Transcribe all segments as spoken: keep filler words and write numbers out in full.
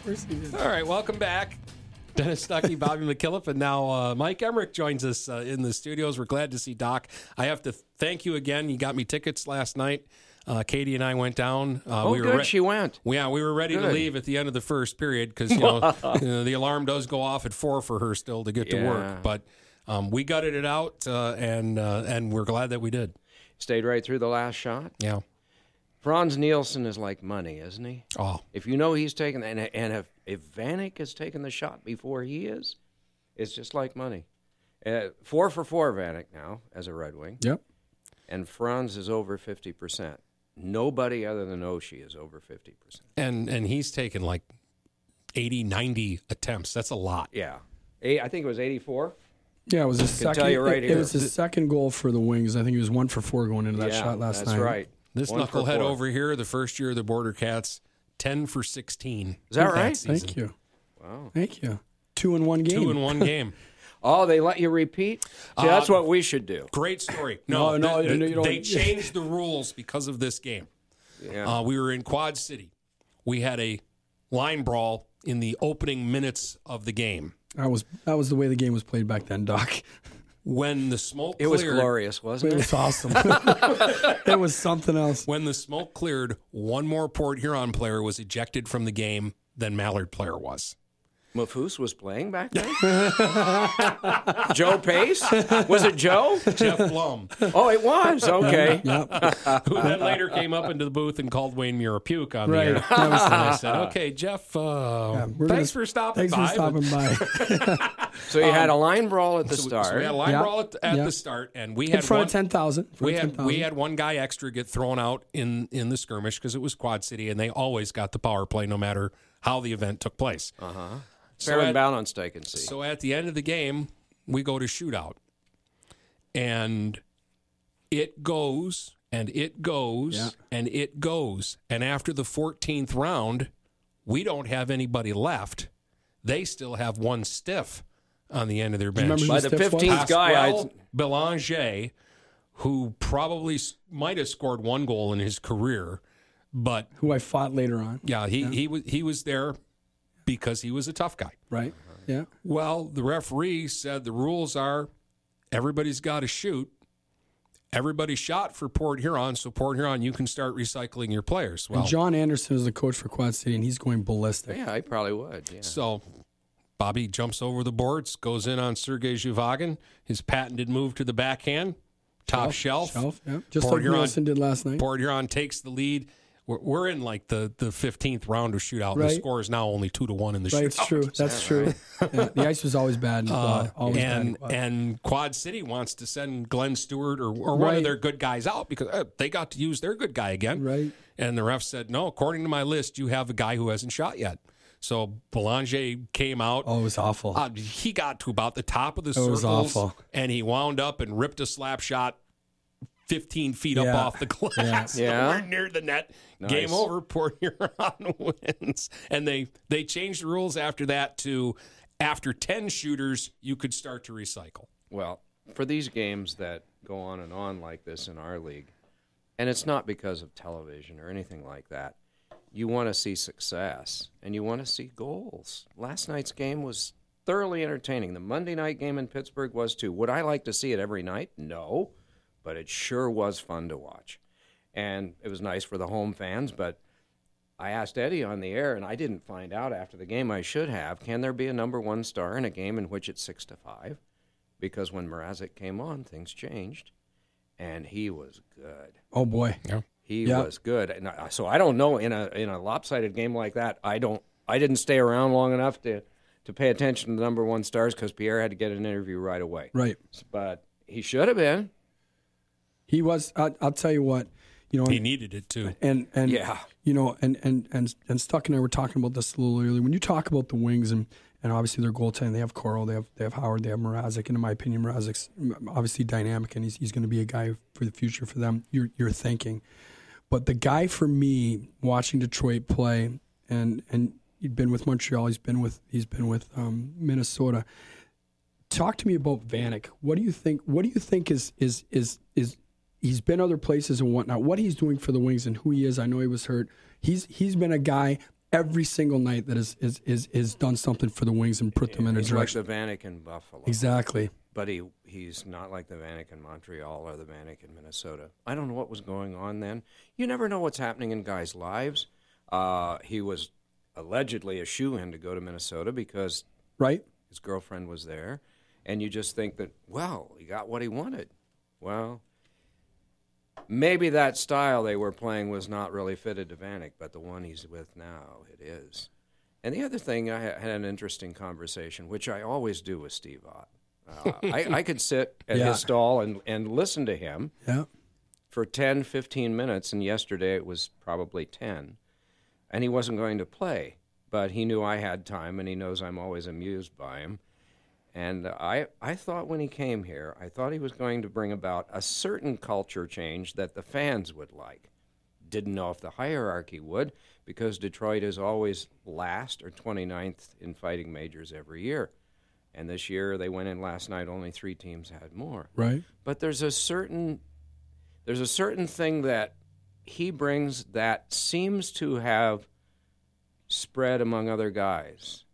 course he did. All right, welcome back. Dennis Stuckey, Bobby McKillop, and now uh, Mike Emmerich joins us uh, in the studios. We're glad to see Doc. I have to thank you again. You got me tickets last night. Uh, Katie and I went down. Uh, oh, we were good. Re- she went. Yeah, we were ready good. to leave at the end of the first period because you know, you know the alarm does go off at four for her still to get yeah. to work. But um, we gutted it out, uh, and uh, and we're glad that we did. Stayed right through the last shot. Yeah. Franz Nielsen is like money, isn't he? Oh. If you know he's taken, and, and if, if Vanek has taken the shot before he is, it's just like money. Uh, four for four, Vanek now, as a Red Wing. Yep. And Franz is over fifty percent. Nobody other than Oshie is over fifty percent. And and he's taken like eighty, ninety attempts. That's a lot. Yeah. Eight, I think it was eighty-four. Yeah, it was his Can second. tell you right it, here. it was his second goal for the Wings. I think he was one for four going into that yeah, shot last that's night. That's right. This One for knucklehead four. over here, the first year of the Border Cats, ten for sixteen. Is that right? season. Thank you. Wow. Thank you. Two in one game. Two in one game. Oh, they let you repeat? See, that's Uh, what we should do. Great story. No, No, no, th- no, you don't- they changed the rules because of this game. Yeah. Uh, we were in Quad City. We had a line brawl in the opening minutes of the game. That was that was the way the game was played back then, Doc. When the smoke it cleared, was glorious, wasn't It it? was awesome. It was something else. when the smoke cleared, one more Port Huron player was ejected from the game than Mallard player was. Mafus was playing back then? Joe Pace? Was it Joe? Jeff Blum, Oh, it was. Okay. Yep. who then later came up into the booth and called Wayne Muir a puke on Right. the air. That was And I said, okay, Jeff, uh, Yeah, we're thanks gonna- for stopping Thanks by. for stopping but- by. So you had a line brawl at the So we- start. So we had a line Yeah. brawl at, at Yeah. the start, and we In had front one, of ten thousand. we had we had one guy extra get thrown out in, in the skirmish because it was Quad City, and they always got the power play no matter how the event took place. uh-huh. So Fair at- and balanced, I can see. So at the end of the game, we go to shootout, and it goes and it goes Yeah. and it goes, and after the fourteenth round, we don't have anybody left. They still have one stiff on the end of their bench. remember By who the Stiff was? fifteenth guy, I Pasquale Belanger, who probably s- might have scored one goal in his career, but Who I fought later on. yeah, he he was he was there because he was a tough guy. Right. Yeah. Well, the referee said the rules are everybody's got to shoot. Everybody shot for Port Huron, so Port Huron, you can start recycling your players. Well, And John Anderson is the coach for Quad City, and he's going ballistic. yeah, I probably would. Yeah. so Bobby jumps over the boards, goes in on Sergei Zhivagin, his patented move to the backhand, top shelf. Shelf, yeah. Just Port like Huron- Nielsen did last night. Port Huron takes the lead. We're, we're in like the, the fifteenth round of shootout. The Right. score is now only two to one in the Right, shootout. it's true. That's true. Yeah, the ice was always bad in Quad. Always bad in and Quad. and Quad City wants to send Glenn Stewart or, or one of Right. their good guys out because uh, they got to use their good guy again. Right. And the ref said, no, according to my list, you have a guy who hasn't shot yet. So Belanger came out. Oh, it was awful. Uh, he got to about the top of the It circles. was awful. And he wound up and ripped a slap shot fifteen feet up Yeah. off the glass. Yeah. Nowhere near the net. Nice. Game over. Port Huron wins. And they, they changed the rules after that to after ten shooters, you could start to recycle. Well, for these games that go on and on like this in our league, and it's not because of television or anything like that, you want to see success and you want to see goals. Last night's game was thoroughly entertaining. The Monday night game in Pittsburgh was too. Would I like to see it every night? No, but it sure was fun to watch. And it was nice for the home fans, but I asked Eddie on the air, and I didn't find out after the game. I should have. Can there be a number one star in a game in which it's six to five? Because when Mrazek came on, things changed, and he was good. Oh, boy. Yeah. He Yeah. was good. And I, so I don't know in a in a lopsided game like that. I don't. I didn't stay around long enough to to pay attention to the number one stars because Pierre had to get an interview right away. Right. But he should have been. He was, I, I'll tell you what, you know, He and, needed it too. and, and Yeah. you know, and, and, and, and Stuck and I were talking about this a little earlier. When you talk about the Wings and, and obviously their goaltending, they have Coral, they have they have Howard, they have Mrazek, and in my opinion, Mrazek's obviously dynamic, and he's he's going to be a guy for the future for them. You're you're thinking, but the guy for me watching Detroit play, and and he'd been with Montreal, he's been with he's been with um, Minnesota. Talk to me about Vanek. What do you think? What do you think is is is is he's been other places and whatnot. What he's doing for the Wings and who he is. I know he was hurt. He's he's been a guy. every single night that is is is, is done something for the Wings and put them in a He's direction. like the Vanek in Buffalo. Exactly. But he he's not like the Vanek in Montreal or the Vanek in Minnesota. I don't know what was going on then. You never know what's happening in guys' lives. Uh, he was allegedly a shoo-in to go to Minnesota because Right? his girlfriend was there. And you just think that, well, he got what he wanted. Well, maybe that style they were playing was not really fitted to Vanek, but the one he's with now, it is. And the other thing, I had an interesting conversation, which I always do with Steve Ott. Uh, I, I could sit at Yeah. his stall and, and listen to him Yeah. for ten, fifteen minutes, and yesterday it was probably ten. And he wasn't going to play, but he knew I had time, and he knows I'm always amused by him. And I, I thought when he came here, I thought he was going to bring about a certain culture change that the fans would like. Didn't know if the hierarchy would, because Detroit is always last or twenty-ninth in fighting majors every year. And this year they went in last night, only three teams had more. Right. But there's a certain there's a certain thing that he brings that seems to have spread among other guys.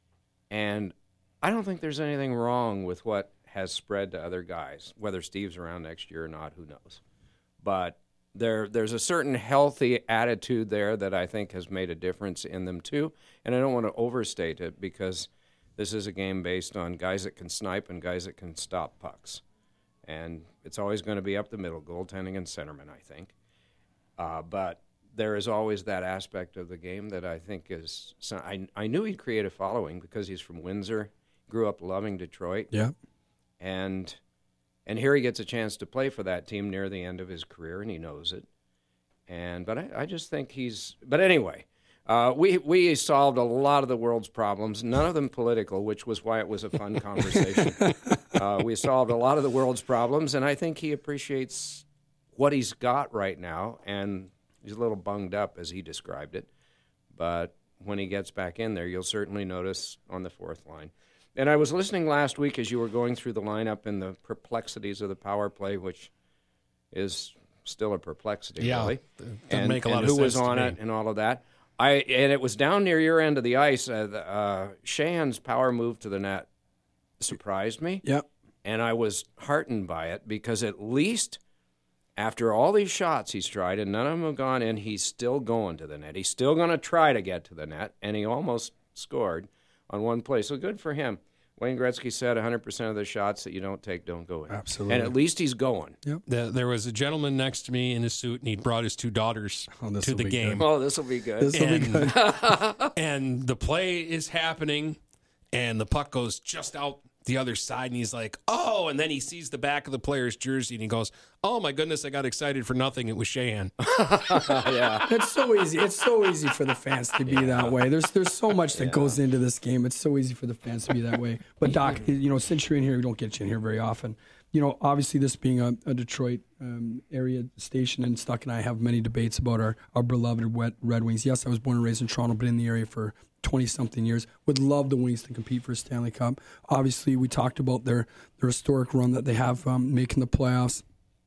And I don't think there's anything wrong with what has spread to other guys. Whether Steve's around next year or not, who knows. But there there's a certain healthy attitude there that I think has made a difference in them too. And I don't want to overstate it because this is a game based on guys that can snipe and guys that can stop pucks. And it's always going to be up the middle, goaltending and centerman, I think. Uh, but there is always that aspect of the game that I think is... So I, I knew he'd create a following because he's from Windsor, grew up loving Detroit. Yeah. And and here he gets a chance to play for that team near the end of his career, and he knows it. And But I, I just think he's... But anyway... Uh, we we solved a lot of the world's problems, none of them political, which was why it was a fun conversation. uh, we solved a lot of the world's problems, and I think he appreciates what he's got right now, and he's a little bunged up, as he described it. But when he gets back in there, you'll certainly notice on the fourth line. And I was listening last week as you were going through the lineup and the perplexities of the power play, which is still a perplexity, Yeah, really. doesn't And, make a lot and of who was sense to on me. it and all of that. I and it was down near your end of the ice. Uh, the, uh, Sheahan's power move to the net surprised me, Yeah. and I was heartened by it because at least after all these shots he's tried and none of them have gone in, he's still going to the net. He's still going to try to get to the net, and he almost scored on one play. So good for him. Wayne Gretzky said one hundred percent of the shots that you don't take don't go in. Absolutely. And at least he's going. The, there was a gentleman next to me in a suit, and he'd brought his two daughters Oh, this to will the be game. good. Oh, this will be good. This will be And, good. and the play is happening, and the puck goes just out the other side, and he's like, oh, and then he sees the back of the player's jersey, and he goes, oh, my goodness, I got excited for nothing. It was Sheahan. yeah. It's so easy. It's so easy for the fans to be that way. There's there's so much that goes into this game. It's so easy for the fans to be that way. But Doc, you know, since you're in here, we don't get you in here very often. You know, obviously this being a, a Detroit um, area station, and Stuck and I have many debates about our, our beloved Red, Red Wings. Yes, I was born and raised in Toronto, but in the area for twenty-something years. Would love the Wings to compete for a Stanley Cup. Obviously, we talked about their, their historic run that they have um, making the playoffs.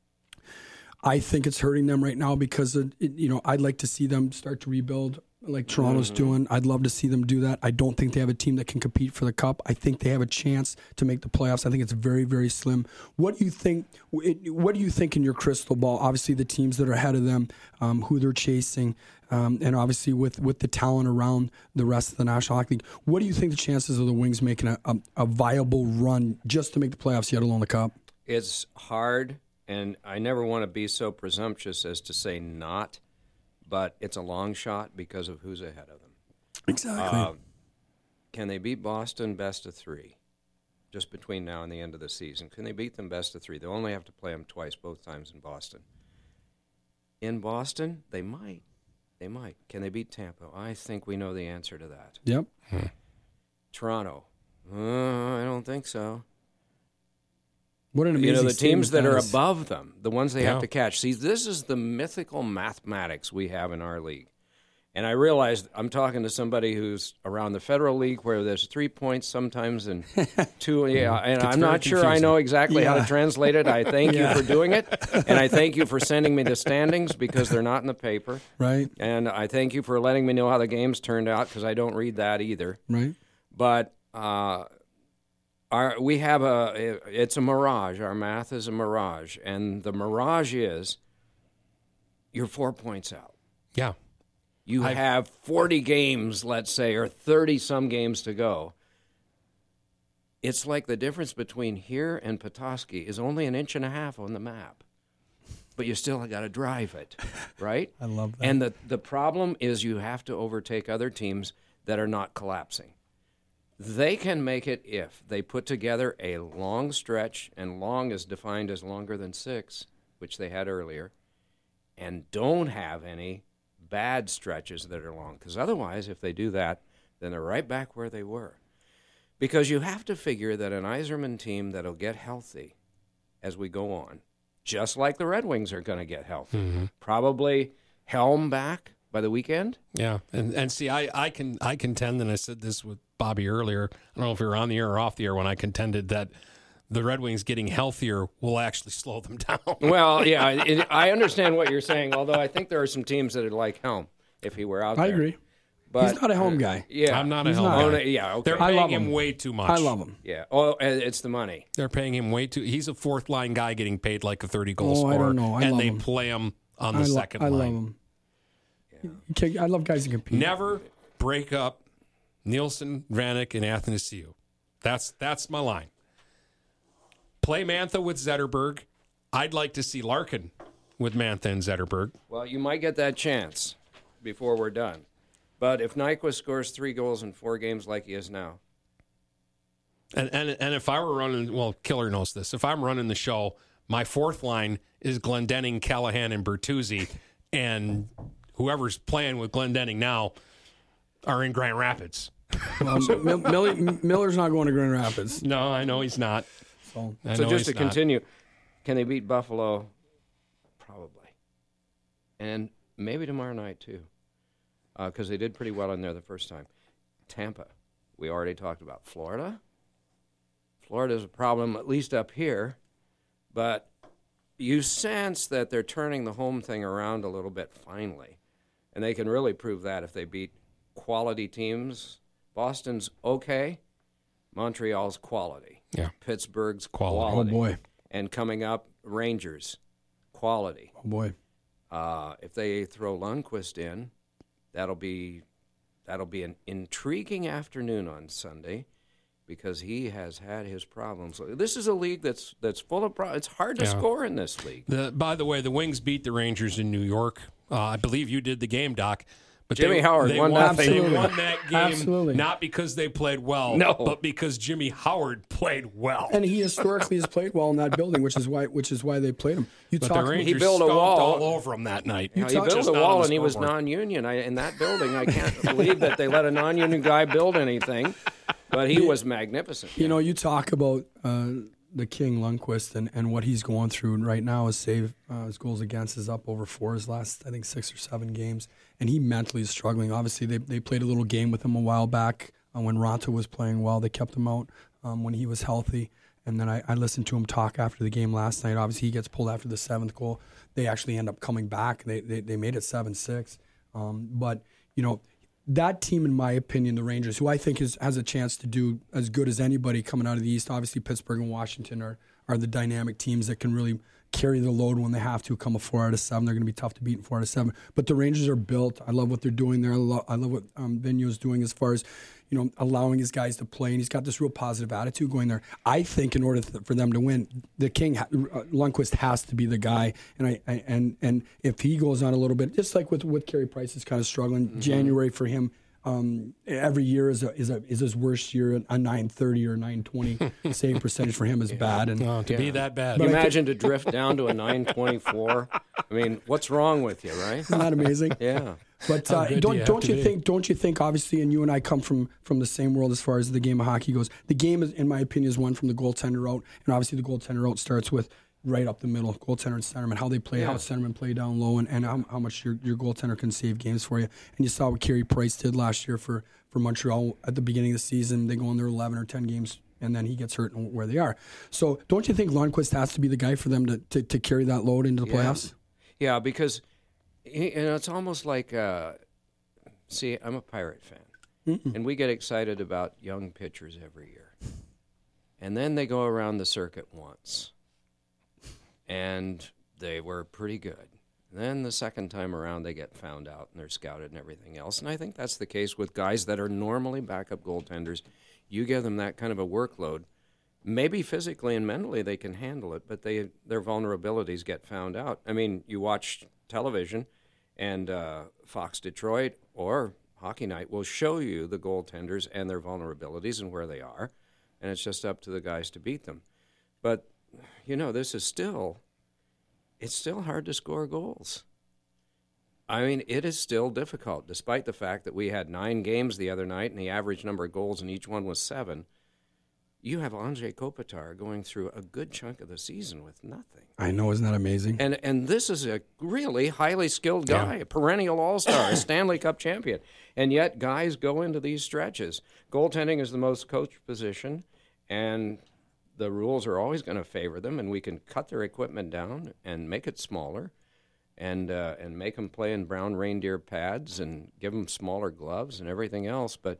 I think it's hurting them right now because, of, it, you know, I'd like to see them start to rebuild like Toronto's Mm-hmm. doing. I'd love to see them do that. I don't think they have a team that can compete for the Cup. I think they have a chance to make the playoffs. I think it's very, very slim. What do you think? What do you think in your crystal ball? Obviously, the teams that are ahead of them, um, who they're chasing, um, and obviously with, with the talent around the rest of the National Hockey League. What do you think the chances of the Wings making a, a, a viable run just to make the playoffs, yet alone the Cup? It's hard, and I never want to be so presumptuous as to say not, but it's a long shot because of who's ahead of them. Exactly. Uh, can they beat Boston best of three, just between now and the end of the season? Can they beat them best of three? They'll only have to play them twice, both times in Boston. In Boston, they might. They might. Can they beat Tampa? I think we know the answer to that. Yep. Toronto, uh, I don't think so. What an amazing You know, the teams that statement are is. above them, the ones they Yeah. have to catch. See, this is the mythical mathematics we have in our league. And I realized I'm talking to somebody who's around the Federal League where there's three points sometimes and two. Yeah, and Gets I'm very not sure I confusing. know exactly how Yeah. to translate it. I thank Yeah. you for doing it. And I thank you for sending me the standings because they're not in the paper. Right, And I thank you for letting me know how the games turned out because I don't read that either. right. But uh, our we have a it's a mirage. Our math is a mirage, and the mirage is you're four points out. Yeah. You I've- have forty games, let's say, or thirty some games to go. It's like the difference between here and Petoskey is only an inch and a half on the map, but you still got to drive it, right? I love that. And the the problem is you have to overtake other teams that are not collapsing. They can make it if they put together a long stretch, and long is defined as longer than six, which they had earlier, and don't have any bad stretches that are long. Because otherwise, if they do that, then they're right back where they were. Because you have to figure that an Yzerman team that'll get healthy as we go on, just like the Red Wings are going to get healthy, Mm-hmm. probably Helm back by the weekend. Yeah, and and see, I, I can I contend, and I said this with Bobby earlier. I don't know if we were on the air or off the air when I contended that the Red Wings getting healthier will actually slow them down. Well, yeah, it, I understand what you're saying, although I think there are some teams that are like Helm if he were out I there. agree. But, He's not a home guy. Yeah. I'm not a He's hell not. guy. Oh, no, yeah, okay. They're I paying love him him. way too much. I love him. Yeah. Oh, and it's the money. They're paying him way too. He's a fourth line guy getting paid like a thirty goal Oh, I scorer, don't know. I and love they him. play him on the I, lo- second I line. love him. Okay, I love guys who compete. Never break up Nielsen, Vanek, and Athanasiou. That's that's my line. Play Mantha with Zetterberg. I'd like to see Larkin with Mantha and Zetterberg. Well, you might get that chance before we're done. But if Nyquist scores three goals in four games like he is now, And and and if I were running, well, Killer knows this. If I'm running the show, my fourth line is Glendening, Callahan, and Bertuzzi, and whoever's playing with Glendening now are in Grand Rapids. Well, Mil- Millie, Miller's not going to Grand Rapids. No, I know he's not. So I so know just he's to not. continue, can they beat Buffalo? Probably. And maybe tomorrow night, too, because they did pretty well in there the first time. Tampa, we already talked about. Florida? Florida's a problem, at least up here, but you sense that they're turning the home thing around a little bit finally, and they can really prove that if they beat quality teams. Boston's okay. Montreal's quality. Yeah. Pittsburgh's Quality. quality. Oh, boy. And coming up, Rangers, quality. oh boy, Uh, if they throw Lundqvist in, that'll be that'll be an intriguing afternoon on Sunday, because he has had his problems. This is a league that's that's full of problems. It's hard to Yeah. score in this league. The, by the way, the Wings beat the Rangers in New York. Uh, I believe you did the game, Doc. But Jimmy they, Howard they won won, that they thing. won that game Absolutely. not because they played well, No. but because Jimmy Howard played well. and he historically has played well in that building, which is why which is why they played him. You But talk the about- Rangers built a stomped wall. all over him that night. You know, he talk- built Just a not on wall, the and he was scoreboard. non-union. I, in that building, I can't believe that they let a non-union guy build anything. But he was magnificent. You know, you talk about uh, the King Lundqvist and, and what he's going through and right now. His save, uh, his goals against is up over four his last, I think, six or seven games, and he mentally is struggling. Obviously, they they played a little game with him a while back uh, when Ronta was playing well. They kept him out um, when he was healthy, and then I, I listened to him talk after the game last night. Obviously, he gets pulled after the seventh goal. They actually end up coming back. They they, they made it seven six, um, but you know. That team, in my opinion, the Rangers, who I think is, has a chance to do as good as anybody coming out of the East. Obviously, Pittsburgh and Washington are, are the dynamic teams that can really carry the load when they have to. Come a four out of seven, they're going to be tough to beat in four out of seven. But the Rangers are built. I love what they're doing there. I love, I love what um, Vigneault's doing as far as, you know, allowing his guys to play, and he's got this real positive attitude going there. I think in order th- for them to win, the King uh, Lundqvist has to be the guy, and I, I and and if he goes on a little bit, just like with with Carey Price is kind of struggling. Mm-hmm. January for him. Um, every year is a, is a, is his worst year. A nine thirty or nine twenty save percentage for him is bad. And Oh, to be Yeah. that bad. Can you imagine to drift down to a nine twenty-four? I mean, what's wrong with you, right? isn't that amazing? Yeah. But How uh, good do don't you have don't to you be? think don't you think obviously, and you and I come from from the same world as far as the game of hockey goes. The game is, in my opinion, is one from the goaltender out, and obviously the goaltender out starts with right up the middle, goaltender and centerman, how they play, Yeah. how centerman play down low, and, and how, how much your, your goaltender can save games for you. And you saw what Carey Price did last year for, for Montreal at the beginning of the season. They go in there eleven or ten games, and then he gets hurt and where they are. So don't you think Lundqvist has to be the guy for them to, to, to carry that load into the Yeah. playoffs? Yeah, because you know it's almost like uh, see, I'm a Pirate fan, Mm-mm. and we get excited about young pitchers every year, and then they go around the circuit once, and they were pretty good. Then the second time around, they get found out and they're scouted and everything else. And I think that's the case with guys that are normally backup goaltenders. You give them that kind of a workload, maybe physically and mentally they can handle it, but they their vulnerabilities get found out. I mean, you watch television, and uh, Fox Detroit or Hockey Night will show you the goaltenders and their vulnerabilities and where they are, and it's just up to the guys to beat them. But, you know, this is still, it's still hard to score goals. I mean, it is still difficult, despite the fact that we had nine games the other night and the average number of goals in each one was seven. You have Andrei Kopitar going through a good chunk of the season with nothing. I know, isn't that amazing? And and this is a really highly skilled guy, Yeah. a perennial all-star, a Stanley Cup champion. And yet guys go into these stretches. Goaltending is the most coached position, and the rules are always going to favor them, and we can cut their equipment down and make it smaller and uh, and make them play in brown reindeer pads and give them smaller gloves and everything else. But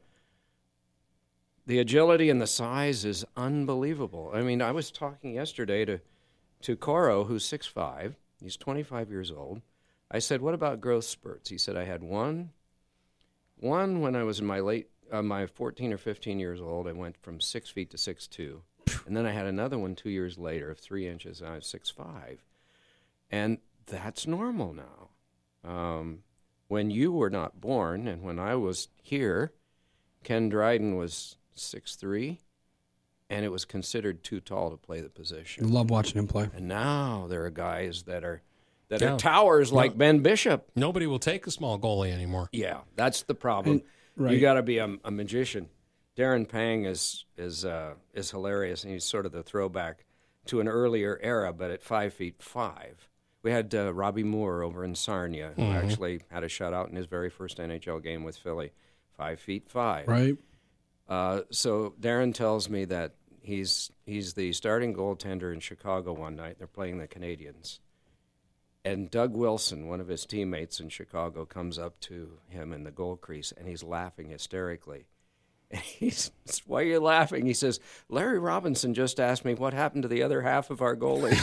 the agility and the size is unbelievable. I mean, I was talking yesterday to, to Coro, who's six foot five. He's twenty-five years old. I said, what about growth spurts? He said, I had one. One when I was in my late, uh, my fourteen or fifteen years old. I went from six feet to six two. And then I had another one two years later of three inches, and I was six five. And that's normal now. Um, when you were not born, and when I was here, Ken Dryden was six three, and it was considered too tall to play the I position. love watching him play. And now there are guys that are that Yeah. are towers like Yeah. Ben Bishop. Nobody will take a small goalie anymore. Yeah, that's the problem. And- right. You got to be a, a magician. Darren Pang is is uh, is hilarious, and he's sort of the throwback to an earlier era, but at five feet five. We had uh, Robbie Moore over in Sarnia, who Mhm. actually had a shutout in his very first N H L game with Philly, five feet five. Right? Uh, so Darren tells me that he's he's the starting goaltender in Chicago one night. They're playing the Canadiens. And Doug Wilson, one of his teammates in Chicago, comes up to him in the goal crease, and he's laughing hysterically. And he's, why are you laughing? He says, Larry Robinson just asked me what happened to the other half of our goalie.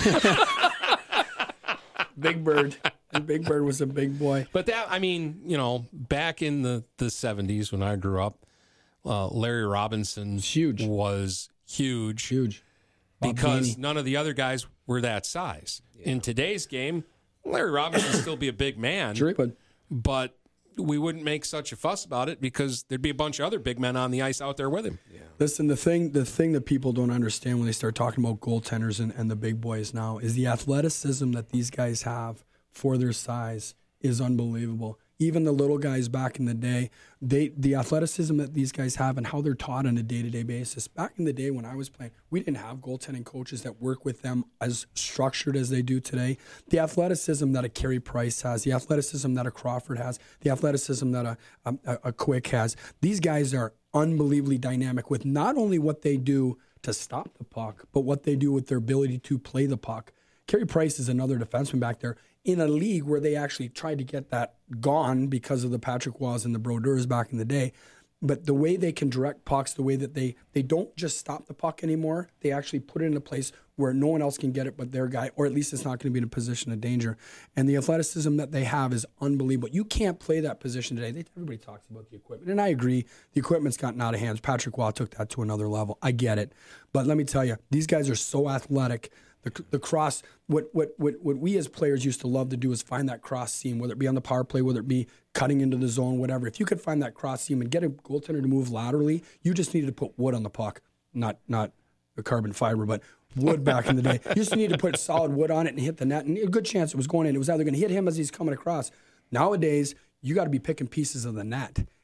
Big Bird. And Big Bird was a big boy. But that, I mean, you know, back in the, the seventies when I grew up, uh, Larry Robinson Huge. was huge Huge. Bob because Gainey. none of the other guys were that size. In today's game, Larry Robinson would still be a big man, Sure he would. but we wouldn't make such a fuss about it because there'd be a bunch of other big men on the ice out there with him. Listen, the thing the thing that people don't understand when they start talking about goaltenders and, and the big boys now is the athleticism that these guys have for their size is unbelievable. Even the little guys back in the day, they the athleticism that these guys have and how they're taught on a day-to-day basis. Back in the day when I was playing, we didn't have goaltending coaches that work with them as structured as they do today. The athleticism that a Carey Price has, the athleticism that a Crawford has, the athleticism that a, a, a Quick has, these guys are unbelievably dynamic with not only what they do to stop the puck, but what they do with their ability to play the puck. Carey Price is another defenseman back there in a league where they actually tried to get that gone because of the Patrick Roys and the Brodeurs back in the day. But the way they can direct pucks, the way that they they don't just stop the puck anymore, they actually put it in a place where no one else can get it but their guy, or at least it's not going to be in a position of danger. And the athleticism that they have is unbelievable. You can't play that position today. They, everybody talks about the equipment, and I agree. The equipment's gotten out of hands. Patrick Roy took that to another level. I get it. But let me tell you, these guys are so athletic. The, the cross, what, what what what we as players used to love to do is find that cross seam, whether it be on the power play, whether it be cutting into the zone, whatever. If you could find that cross seam and get a goaltender to move laterally, you just needed to put wood on the puck, not not a carbon fiber, but wood back in the day. You just needed to put solid wood on it and hit the net, and a good chance it was going in. It was either going to hit him as he's coming across. Nowadays, you got to be picking pieces of the net.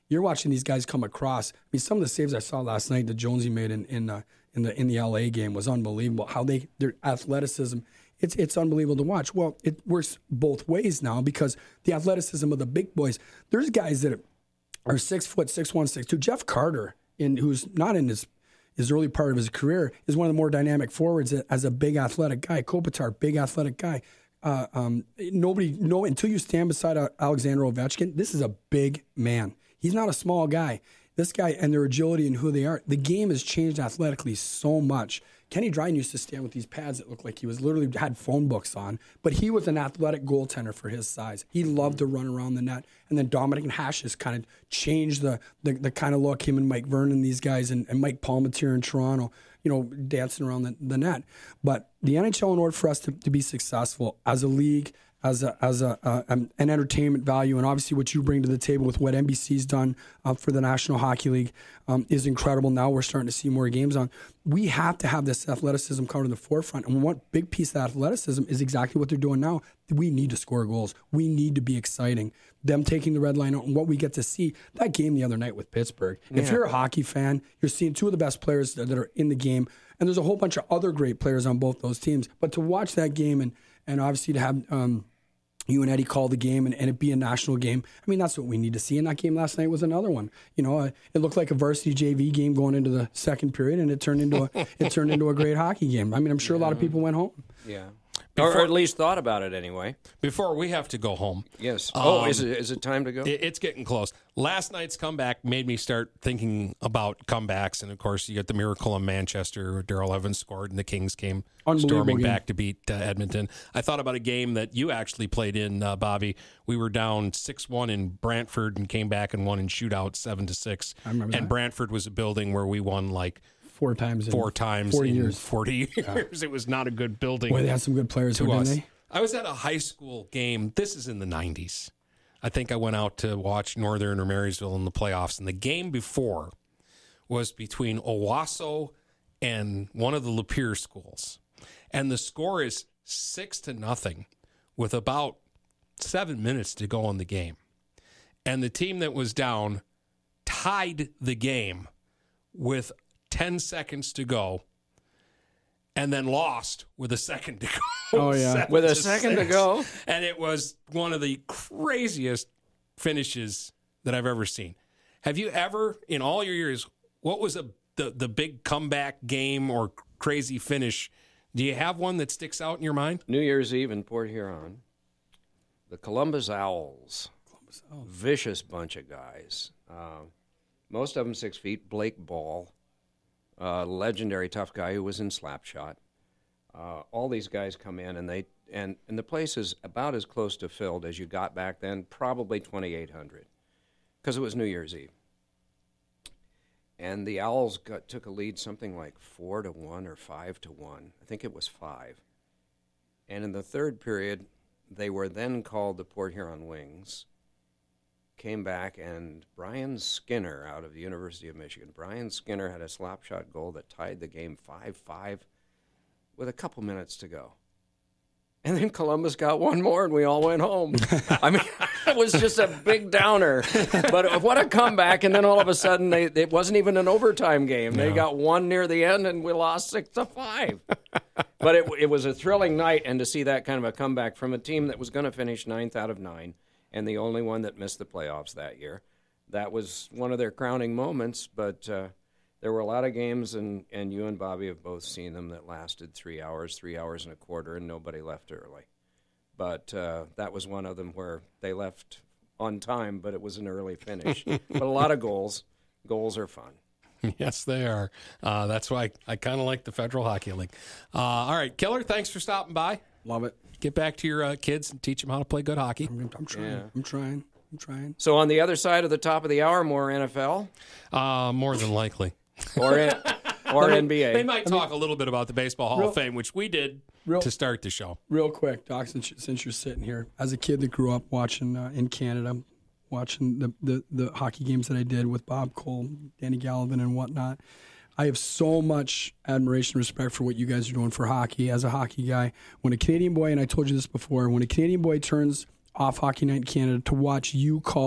You're watching these guys come across. I mean, some of the saves I saw last night that Jonesy made in in uh, in the in the L A game was unbelievable. How they their athleticism, it's it's unbelievable to watch. Well, it works both ways now because the athleticism of the big boys. There's guys that are six foot, six one, six two. Jeff Carter, in who's not in his his early part of his career, is one of the more dynamic forwards as a big athletic guy. Kopitar, big athletic guy. Uh, um, nobody, no, until you stand beside uh, Alexander Ovechkin, this is a big man. He's not a small guy. This guy and their agility and who they are, the game has changed athletically so much. Kenny Dryden used to stand with these pads that looked like he was literally had phone books on, but he was an athletic goaltender for his size. He loved to run around the net. And then Dominic Hasek has kind of changed the, the the kind of look, him and Mike Vernon, these guys, and, and Mike Palmateer in Toronto, you know, dancing around the, the net. But the N H L, in order for us to, to be successful as a league, as a as a uh, um, an entertainment value, and obviously what you bring to the table with what N B C's done uh, for the National Hockey League um, is incredible. Now we're starting to see more games on. We have to have this athleticism come to the forefront, and one big piece of that athleticism is exactly what they're doing now. We need to score goals. We need to be exciting. Them taking the red line out and what we get to see. That game the other night with Pittsburgh. Yeah. If you're a hockey fan, you're seeing two of the best players that are in the game, and there's a whole bunch of other great players on both those teams. But to watch that game and and obviously to have um, you and Eddie call the game and, and it be a national game. I mean, that's what we need to see. And that game last night was another one. You know, uh, it looked like a varsity J V game going into the second period, and it turned into a it turned into a great hockey game. I mean, I'm sure yeah. a lot of people went home. Yeah. Before, or at least thought about it anyway. Before we have to go home. Yes. Oh, um, is it is it time to go? It, it's getting close. Last night's comeback made me start thinking about comebacks, and of course, you got the miracle in Manchester where Darrell Evans scored, and the Kings came storming game. back to beat uh, Edmonton. I thought about a game that you actually played in, uh, Bobby. We were down six one in Brantford and came back and won in shootout seven to six. I remember And that. Brantford was a building where we won like Four times in four times forty in years. forty years. Yeah. It was not a good building. Boy, they had some good players, to didn't us. they? I was at a high school game. This is in the nineties. I think I went out to watch Northern or Marysville in the playoffs, and the game before was between Owasso and one of the Lapeer schools. And the score is six to nothing with about seven minutes to go in the game. And the team that was down tied the game with ten seconds to go, and then lost with a second to go. Oh, yeah. With a second six. to go. And it was one of the craziest finishes that I've ever seen. Have you ever, in all your years, what was a, the, the big comeback game or crazy finish? Do you have one that sticks out in your mind? New Year's Eve in Port Huron. The Columbus Owls. Columbus Owls. Vicious bunch of guys. Uh, most of them six feet. Blake Ball. Uh, legendary tough guy who was in Slapshot. Uh, all these guys come in, and they and, and the place is about as close to filled as you got back then, probably twenty-eight hundred, because it was New Year's Eve. And the Owls got, took a lead something like four to one or five to one. I think it was five. And in the third period, they were then called the Port Huron Wings. Came back, and Brian Skinner out of the University of Michigan. Brian Skinner had a slap shot goal that tied the game five five with a couple minutes to go. And then Columbus got one more, and we all went home. I mean, it was just a big downer. But what a comeback, and then all of a sudden, they, it wasn't even an overtime game. No. They got one near the end, and we lost six to five. But it, it was a thrilling night, and to see that kind of a comeback from a team that was going to finish ninth out of nine, and the only one that missed the playoffs that year. That was one of their crowning moments, but uh, there were a lot of games, and, and you and Bobby have both seen them, that lasted three hours, three hours and a quarter, and nobody left early. But uh, that was one of them where they left on time, but it was an early finish. But a lot of goals. Goals are fun. Yes, they are. Uh, that's why I, I kind of like the Federal Hockey League. Uh, all right, Killer, thanks for stopping by. Love it. Get back to your uh, kids and teach them how to play good hockey. I'm, I'm trying. Yeah. I'm trying. I'm trying. So on the other side of the top of the hour, more N F L? Uh, more than likely. Or in, or N B A. They might talk a little bit about the Baseball Hall real, of Fame, which we did real, to start the show. Real quick, Doc, since, since you're sitting here, as a kid that grew up watching uh, in Canada, watching the, the, the hockey games that I did with Bob Cole, Danny Gallivan, and whatnot, I have so much admiration and respect for what you guys are doing for hockey. As a hockey guy, when a Canadian boy, and I told you this before, when a Canadian boy turns off Hockey Night in Canada to watch you call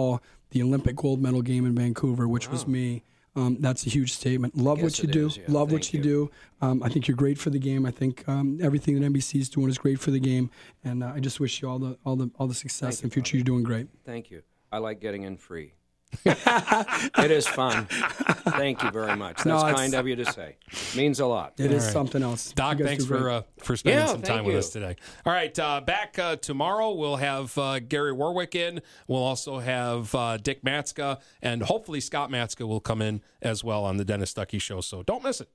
the Olympic gold medal game in Vancouver, which was me. Um, that's a huge statement. Love what Yes, you it do. is, yeah. Love Thank what you, you. do. Um, I think you're great for the game. I think um, everything that N B C is doing is great for the game, and uh, I just wish you all the all the all the success Thank in the you, future. You're doing great. Thank you. I like getting in free. It is fun. Thank you very much. That's No, it's- kind of you to say. Means a lot. It is right. something else. Doc, You guys thanks do great. for uh, for spending Yeah, some time thank with you. us today. All right, uh, back uh, tomorrow we'll have uh, Gary Warwick in. We'll also have uh, Dick Matska, and hopefully Scott Matska will come in as well on the Dennis Stuckey Show. So don't miss it.